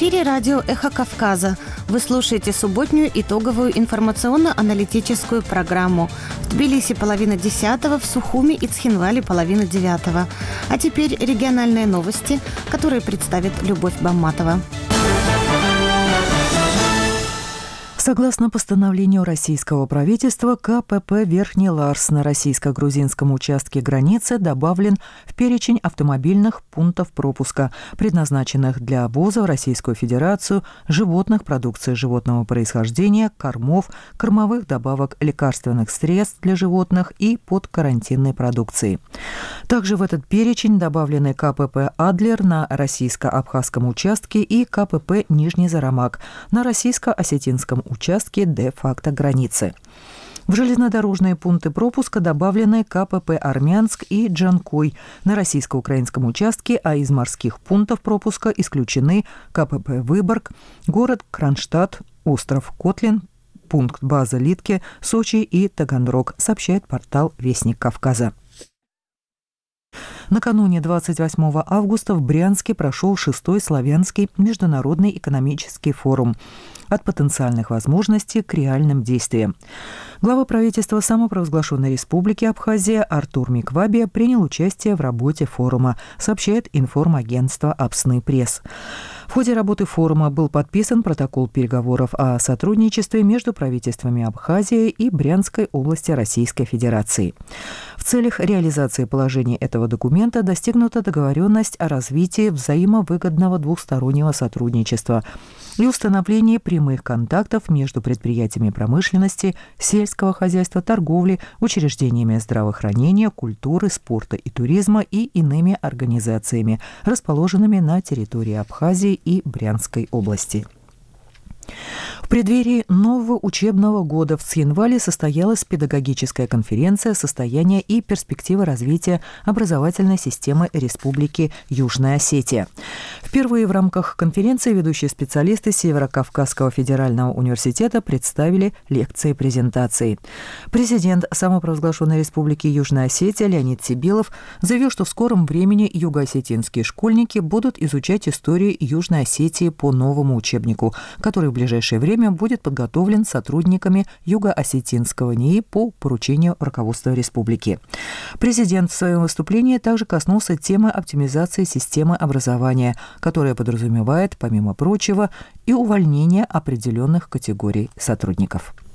эфире радио «Эхо Кавказа». Вы слушаете субботнюю итоговую информационно-аналитическую программу. В Тбилиси 9:30, в Сухуми и Цхинвале 8:30. А теперь региональные новости, которые представит Любовь Бамматова. Согласно постановлению российского правительства, КПП «Верхний Ларс» на российско-грузинском участке границы добавлен в перечень автомобильных пунктов пропуска, предназначенных для обоза в Российскую Федерацию животных, продукции животного происхождения, кормов, кормовых добавок, лекарственных средств для животных и подкарантинной продукции. Также в этот перечень добавлены КПП «Адлер» на российско-абхазском участке и КПП «Нижний Зарамак» на российско-осетинском участке де-факто границы. В железнодорожные пункты пропуска добавлены КПП «Армянск» и «Джанкой» на российско-украинском участке, а из морских пунктов пропуска исключены КПП «Выборг», город Кронштадт, остров Котлин, пункт базы Литке, Сочи и Таганрог, сообщает портал «Вестник Кавказа». Накануне 28 августа в Брянске прошел 6-й Славянский международный экономический форум «От потенциальных возможностей к реальным действиям». Глава правительства самопровозглашенной республики Абхазия Артур Миквабия принял участие в работе форума, сообщает информагентство «Апсны Пресс». В ходе работы форума был подписан протокол переговоров о сотрудничестве между правительствами Абхазии и Брянской области Российской Федерации. В целях реализации положений этого документа достигнута договоренность о развитии взаимовыгодного двустороннего сотрудничества и установлении прямых контактов между предприятиями промышленности, сельского хозяйства, торговли, учреждениями здравоохранения, культуры, спорта и туризма и иными организациями, расположенными на территории Абхазии и Брянской области. В преддверии нового учебного года в Цхинвале состоялась педагогическая конференция «Состояние и перспективы развития образовательной системы Республики Южная Осетия». Впервые в рамках конференции ведущие специалисты Северо-Кавказского федерального университета представили лекции и презентации. Президент самопровозглашенной Республики Южная Осетия Леонид Сибилов заявил, что в скором времени юго-осетинские школьники будут изучать историю Южной Осетии по новому учебнику, который в ближайшее время будет подготовлен сотрудниками Юго-Осетинского НИИ по поручению руководства республики. Президент в своем выступлении также коснулся темы оптимизации системы образования, которая подразумевает, помимо прочего, и увольнение определенных категорий сотрудников.